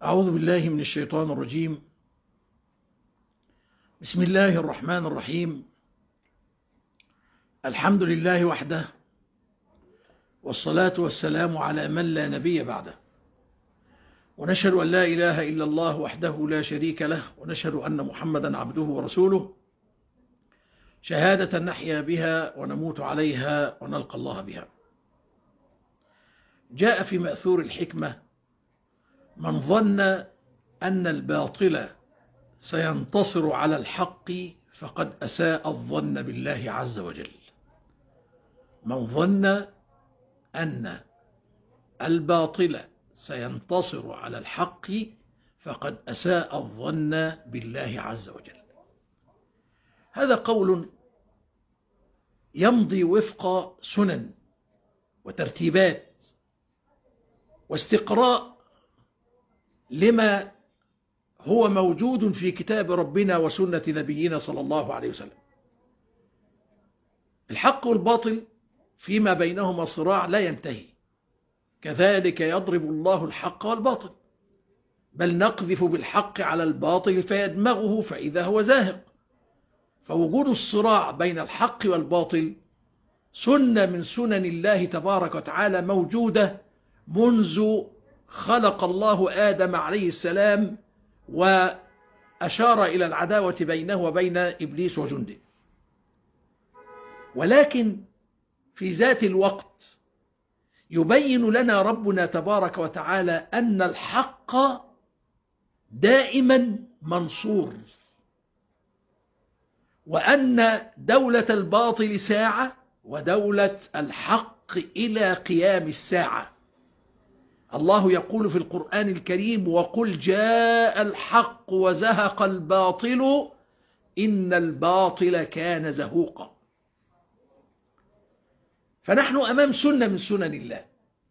أعوذ بالله من الشيطان الرجيم. بسم الله الرحمن الرحيم. الحمد لله وحده، والصلاة والسلام على من لا نبي بعده، ونشهد أن لا إله إلا الله وحده لا شريك له، ونشهد أن محمدا عبده ورسوله، شهادة نحيا بها ونموت عليها ونلقى الله بها. جاء في مأثور الحكمة: من ظن أن الباطل سينتصر على الحق فقد أساء الظن بالله عز وجل. من ظن أن الباطل سينتصر على الحق فقد أساء الظن بالله عز وجل. هذا قول يمضي وفق سنن وترتيبات واستقراء لما هو موجود في كتاب ربنا وسنة نبينا صلى الله عليه وسلم. الحق والباطل فيما بينهما صراع لا ينتهي، كذلك يضرب الله الحق والباطل، بل نقذف بالحق على الباطل فيدمغه فإذا هو زاهق. فوجود الصراع بين الحق والباطل سنة من سنن الله تبارك وتعالى، موجودة منذ خلق الله آدم عليه السلام وأشار إلى العداوة بينه وبين إبليس وجنده. ولكن في ذات الوقت يبين لنا ربنا تبارك وتعالى أن الحق دائما منصور، وأن دولة الباطل ساعة ودولة الحق إلى قيام الساعة. الله يقول في القرآن الكريم: وقل جاء الحق وزهق الباطل إن الباطل كان زهوقا. فنحن أمام سنة من سنن الله،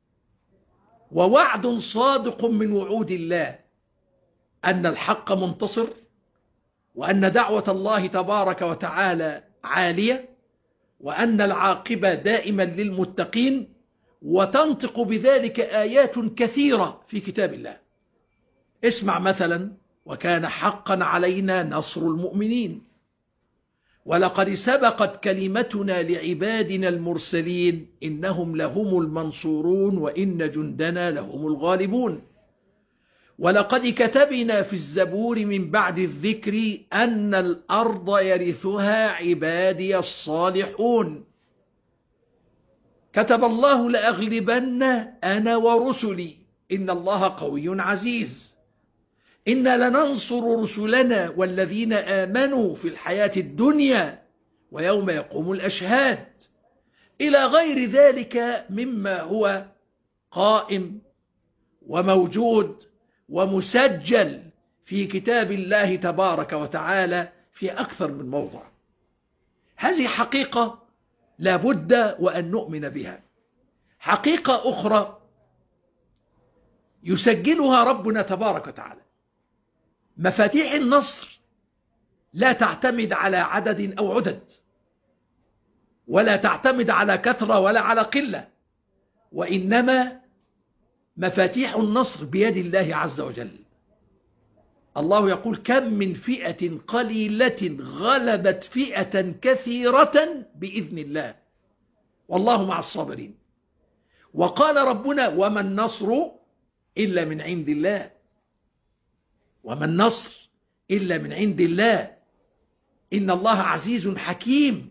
ووعد صادق من وعود الله، أن الحق منتصر، وأن دعوة الله تبارك وتعالى عالية، وأن العاقبة دائما للمتقين. وتنطق بذلك آيات كثيرة في كتاب الله. اسمع مثلا: وكان حقا علينا نصر المؤمنين، ولقد سبقت كلمتنا لعبادنا المرسلين إنهم لهم المنصورون وإن جندنا لهم الغالبون. ولقد كتبنا في الزبور من بعد الذكر أن الأرض يرثها عبادي الصالحون. كتب الله لأغلبن أنا ورسلي إن الله قوي عزيز. إنا لننصر رسلنا والذين آمنوا في الحياة الدنيا ويوم يقوم الأشهاد، إلى غير ذلك مما هو قائم وموجود ومسجل في كتاب الله تبارك وتعالى في أكثر من موضع. هذه حقيقة لا بد وأن نؤمن بها. حقيقة أخرى يسجلها ربنا تبارك وتعالى: مفاتيح النصر لا تعتمد على عدد أو عدد، ولا تعتمد على كثرة ولا على قلة، وإنما مفاتيح النصر بيد الله عز وجل. الله يقول: كم من فئة قليلة غلبت فئة كثيرة بإذن الله والله مع الصابرين. وقال ربنا: وما النصر إلا من عند الله، وما النصر إلا من عند الله إن الله عزيز حكيم.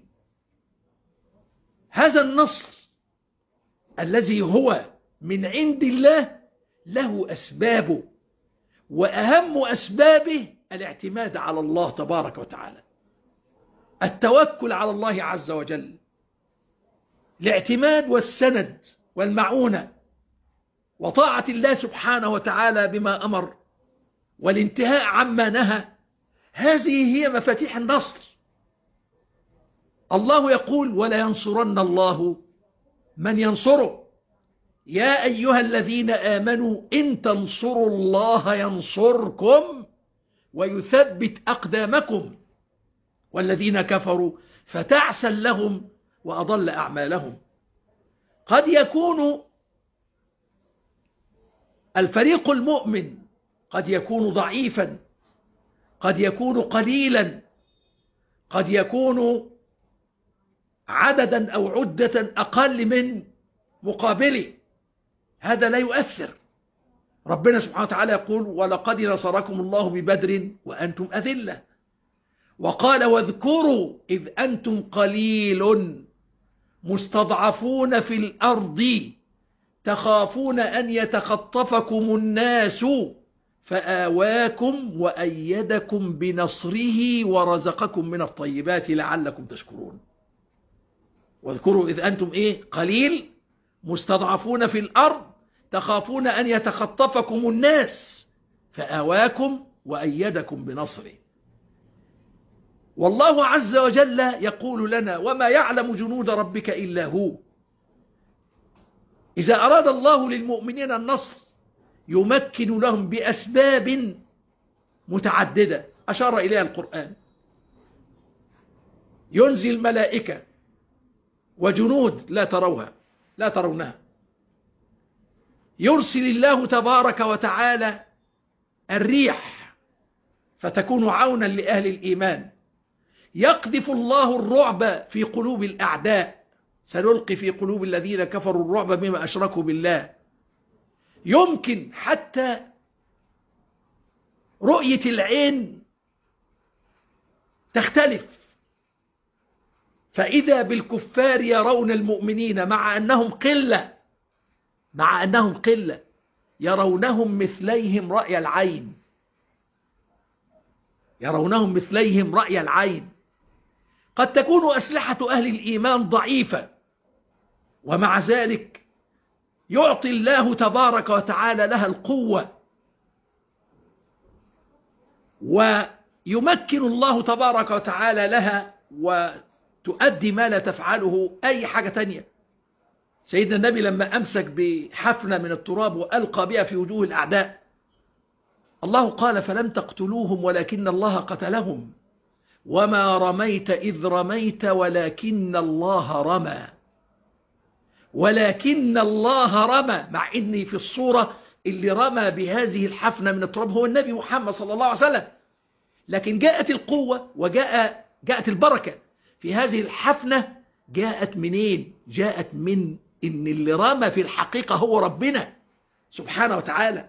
هذا النصر الذي هو من عند الله له أسبابه، وأهم أسبابه الاعتماد على الله تبارك وتعالى، التوكل على الله عز وجل، الاعتماد والسند والمعونة، وطاعة الله سبحانه وتعالى بما أمر، والانتهاء عما نهى. هذه هي مفاتيح النصر. الله يقول: ولا ينصرن الله من ينصره. يا أيها الذين آمنوا إن تنصروا الله ينصركم ويثبت أقدامكم، والذين كفروا فتعسا لهم وأضل أعمالهم. قد يكون الفريق المؤمن قد يكون ضعيفا، قد يكون قليلا، قد يكون عددا أو عدة أقل من مقابله، هذا لا يؤثر. ربنا سبحانه وتعالى يقول: ولقد نصركم الله ببدر وأنتم أذلة. وقال: واذكروا إذ أنتم قليل مستضعفون في الأرض تخافون أن يتخطفكم الناس فآواكم وأيدكم بنصره ورزقكم من الطيبات لعلكم تشكرون. واذكروا إذ أنتم قليل مستضعفون في الأرض تخافون أن يتخطفكم الناس فآواكم وأيدكم بنصره. والله عز وجل يقول لنا: وما يعلم جنود ربك إلا هو. إذا أراد الله للمؤمنين النصر يمكن لهم بأسباب متعددة أشار إليها القرآن. ينزل ملائكة وجنود لا ترونها. يرسل الله تبارك وتعالى الريح فتكون عونا لأهل الإيمان. يقذف الله الرعب في قلوب الأعداء، سنلقي في قلوب الذين كفروا الرعب بما أشركوا بالله. يمكن حتى رؤية العين تختلف، فإذا بالكفار يرون المؤمنين مع أنهم قلة يرونهم مثليهم رأي العين. قد تكون أسلحة أهل الإيمان ضعيفة، ومع ذلك يعطي الله تبارك وتعالى لها القوة، ويمكن الله تبارك وتعالى لها وتؤدي ما لا تفعله أي حاجة تانية. سيدنا النبي لما أمسك بحفنة من التراب وألقى بها في وجوه الأعداء، الله قال: فلم تقتلوهم ولكن الله قتلهم وما رميت إذ رميت ولكن الله رمى. مع إني في الصورة اللي رمى بهذه الحفنة من التراب هو النبي محمد صلى الله عليه وسلم، لكن جاءت القوة جاءت البركة في هذه الحفنة. جاءت منين؟ جاءت من إن اللي رمى في الحقيقة هو ربنا سبحانه وتعالى.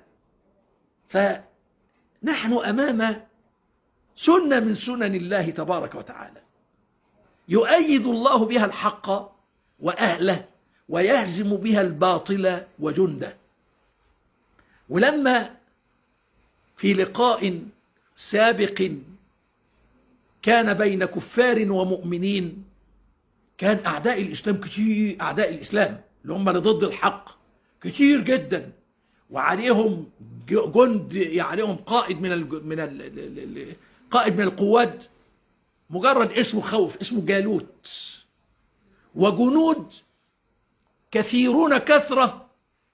فنحن أمام سنة من سنن الله تبارك وتعالى يؤيد الله بها الحق وأهله ويهزم بها الباطل وجنده. ولما في لقاء سابق كان بين كفار ومؤمنين، كان أعداء الإسلام كتير، أعداء الإسلام اللي هم ضد الحق كتير جدا، وعليهم جند، عليهم قائد قائد من القوات مجرد اسمه خوف، اسمه جالوت، وجنود كثيرون كثرة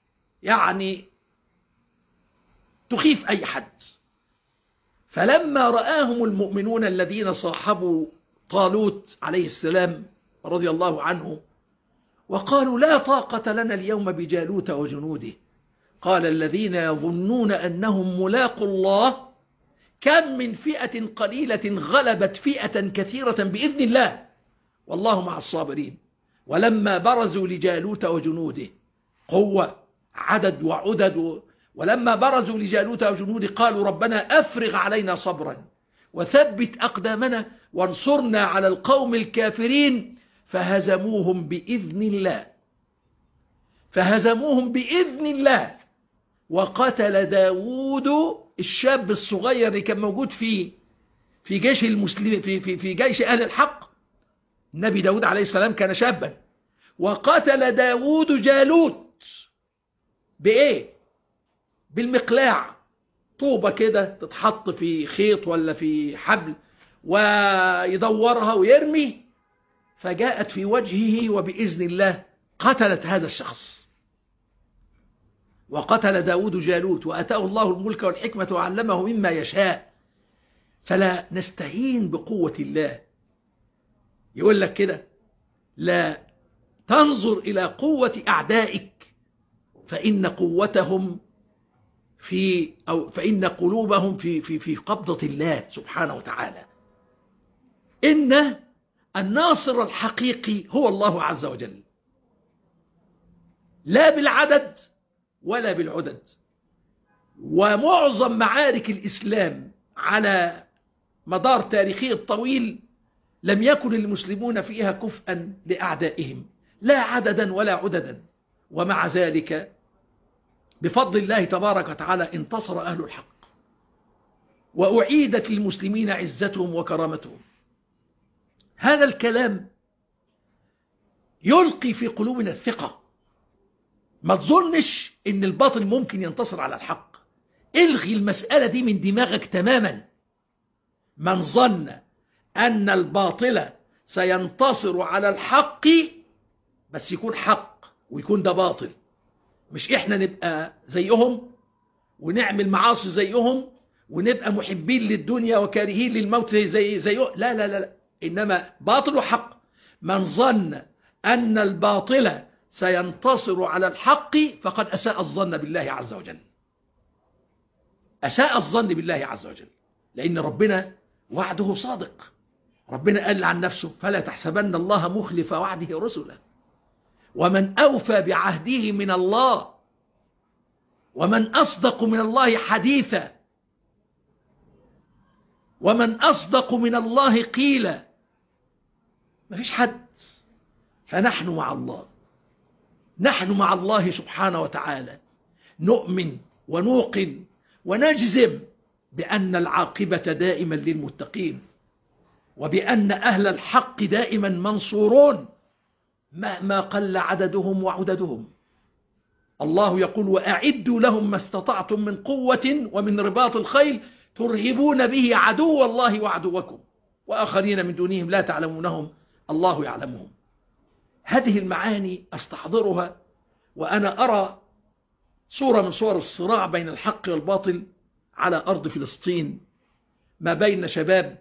تخيف أي حد. فلما رآهم المؤمنون الذين صاحبوا طالوت عليه السلام رضي الله عنه وقالوا: لا طاقة لنا اليوم بجالوت وجنوده، قال الذين يظنون أنهم ملاقوا الله كم من فئة قليلة غلبت فئة كثيرة بإذن الله والله مع الصابرين. ولما برزوا لجالوت وجنوده، قوة عدد وعدد، ولما برزوا لجالوت وجنوده قالوا: ربنا أفرغ علينا صبرا وثبت أقدامنا وانصرنا على القوم الكافرين. فهزموهم بإذن الله. وقتل داود الشاب الصغير اللي كان موجود في جيش المسلمين، في جيش أهل الحق. النبي داود عليه السلام كان شابا، وقتل داود جالوت بإيه؟ بالمقلاع، طوبة كده تتحط في خيط ولا في حبل ويدورها ويرمي، فجاءت في وجهه وبإذن الله قتلت هذا الشخص. وقتل داود جالوت وأتاه الله الملك والحكمة وعلمه مما يشاء. فلا نستهين بقوة الله. يقول لك كده: لا تنظر إلى قوة أعدائك فإن قوتهم فإن قلوبهم في قبضة الله سبحانه وتعالى. إن الناصر الحقيقي هو الله عز وجل، لا بالعدد ولا بالعدد. ومعظم معارك الإسلام على مدار تاريخه الطويل لم يكن المسلمون فيها كفءا لأعدائهم، لا عددا ولا عددا، ومع ذلك بفضل الله تبارك وتعالى انتصر أهل الحق، وأعيدت للمسلمين عزتهم وكرامتهم. هذا الكلام يلقي في قلوبنا الثقة. ما تظنش إن الباطل ممكن ينتصر على الحق. الغي المسألة دي من دماغك تماما. من ظن أن الباطل سينتصر على الحق، بس يكون حق ويكون ده باطل، مش إحنا نبقى زيهم ونعمل معاصي زيهم ونبقى محبين للدنيا وكارهين للموت زيهم. لا لا لا لا، إنما باطل وحق. من ظن أن الباطل سينتصر على الحق فقد أساء الظن بالله عز وجل، أساء الظن بالله عز وجل، لأن ربنا وعده صادق. ربنا قال عن نفسه: فلا تحسبن الله مخلف وعده رسله، ومن أوفى بعهده من الله، ومن أصدق من الله حديثا، ومن أصدق من الله قيلا. ما فيش حد. فنحن مع الله، نحن مع الله سبحانه وتعالى، نؤمن ونوقن ونجزم بأن العاقبة دائما للمتقين، وبأن أهل الحق دائما منصورون مهما قل عددهم وعددهم. الله يقول: وأعدوا لهم ما استطعتم من قوة ومن رباط الخيل ترهبون به عدو الله وعدوكم وآخرين من دونهم لا تعلمونهم الله يعلمهم. هذه المعاني أستحضرها وأنا أرى صورة من صور الصراع بين الحق والباطل على أرض فلسطين، ما بين شباب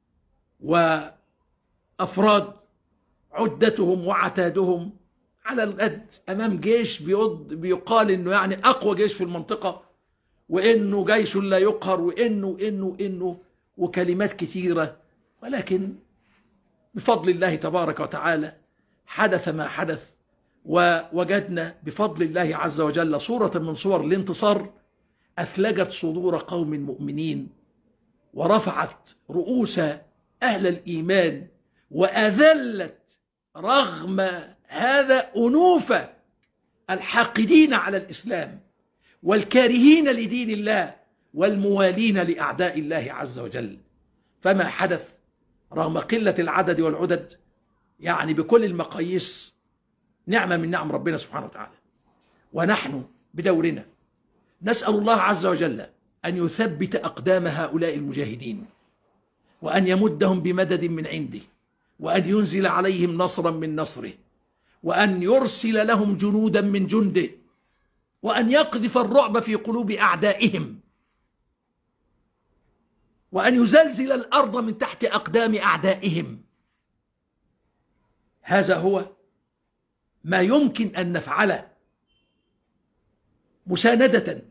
وأفراد عدتهم وعتادهم على القد أمام جيش بيقال إنه يعني أقوى جيش في المنطقة، وإنه جيش لا يقهر، وإنه وكلمات كثيرة. ولكن بفضل الله تبارك وتعالى حدث ما حدث، ووجدنا بفضل الله عز وجل صورة من صور الانتصار أثلجت صدور قوم مؤمنين، ورفعت رؤوس أهل الإيمان، وأذلت رغم هذا أنوف الحاقدين على الإسلام والكارهين لدين الله والموالين لأعداء الله عز وجل. فما حدث رغم قلة العدد والعدد يعني بكل المقاييس نعمة من نعم ربنا سبحانه وتعالى. ونحن بدورنا نسأل الله عز وجل أن يثبت أقدام هؤلاء المجاهدين، وأن يمدهم بمدد من عنده، وأن ينزل عليهم نصرا من نصره، وأن يرسل لهم جنودا من جنده، وأن يقذف الرعب في قلوب أعدائهم، وأن يزلزل الأرض من تحت أقدام أعدائهم. هذا هو ما يمكن أن نفعله مساندة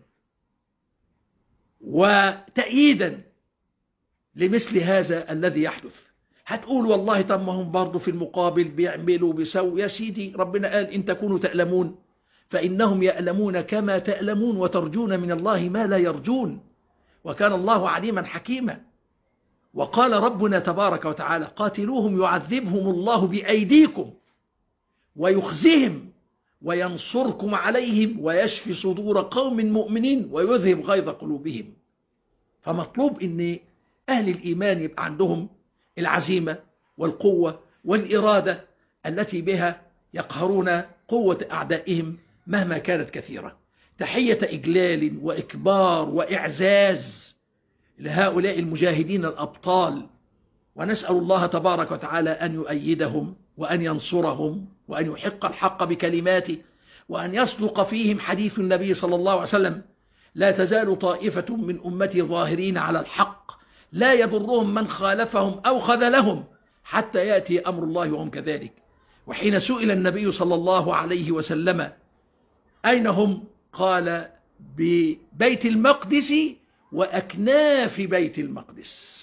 وتأييدا لمثل هذا الذي يحدث. هتقول والله طب ما هم برضه في المقابل بيعملوا بيسووا. يا سيدي ربنا قال: إن تكونوا تألمون فإنهم يألمون كما تألمون وترجون من الله ما لا يرجون، وكان الله عليما حكيما. وقال ربنا تبارك وتعالى: قاتلوهم يعذبهم الله بأيديكم ويخزهم وينصركم عليهم ويشفي صدور قوم مؤمنين ويذهب غيظ قلوبهم. فمطلوب ان اهل الايمان يبقى عندهم العزيمة والقوة والإرادة التي بها يقهرون قوة أعدائهم مهما كانت كثيرة. تحية إجلال وإكبار وإعزاز لهؤلاء المجاهدين الأبطال، ونسأل الله تبارك وتعالى أن يؤيدهم وأن ينصرهم وأن يحق الحق بكلماته، وأن يصدق فيهم حديث النبي صلى الله عليه وسلم: لا تزال طائفة من أمتي ظاهرين على الحق لا يضرهم من خالفهم أو خذلهم حتى يأتي أمر الله وهم كذلك. وحين سئل النبي صلى الله عليه وسلم أين هم؟ قال: ببيت المقدس وأكناف بيت المقدس.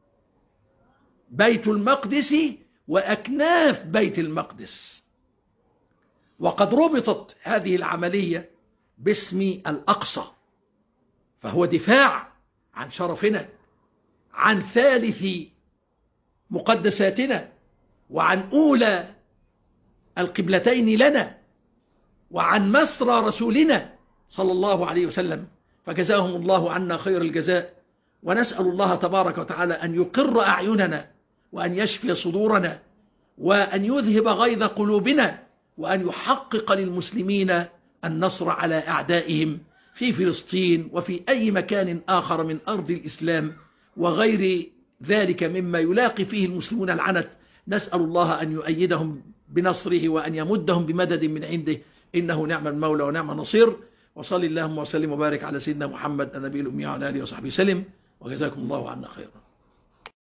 بيت المقدس وأكناف بيت المقدس. وقد ربطت هذه العملية باسم الأقصى، فهو دفاع عن شرفنا، عن ثالث مقدساتنا، وعن أولى القبلتين لنا، وعن مسرى رسولنا صلى الله عليه وسلم. فجزاهم الله عنا خير الجزاء، ونسأل الله تبارك وتعالى أن يقر أعيننا، وأن يشفي صدورنا، وأن يذهب غيظ قلوبنا، وأن يحقق للمسلمين النصر على أعدائهم في فلسطين وفي أي مكان آخر من أرض الإسلام وغير ذلك مما يلاقي فيه المسلمون العنت. نسأل الله أن يؤيدهم بنصره، وأن يمدهم بمدد من عنده، إنه نعم المولى ونعم النصير. وصل اللهم وسلم وبارك على سيدنا محمد النبي الأمي وعلى آله وصحبه وسلم، وجزاكم الله عنا خيرا.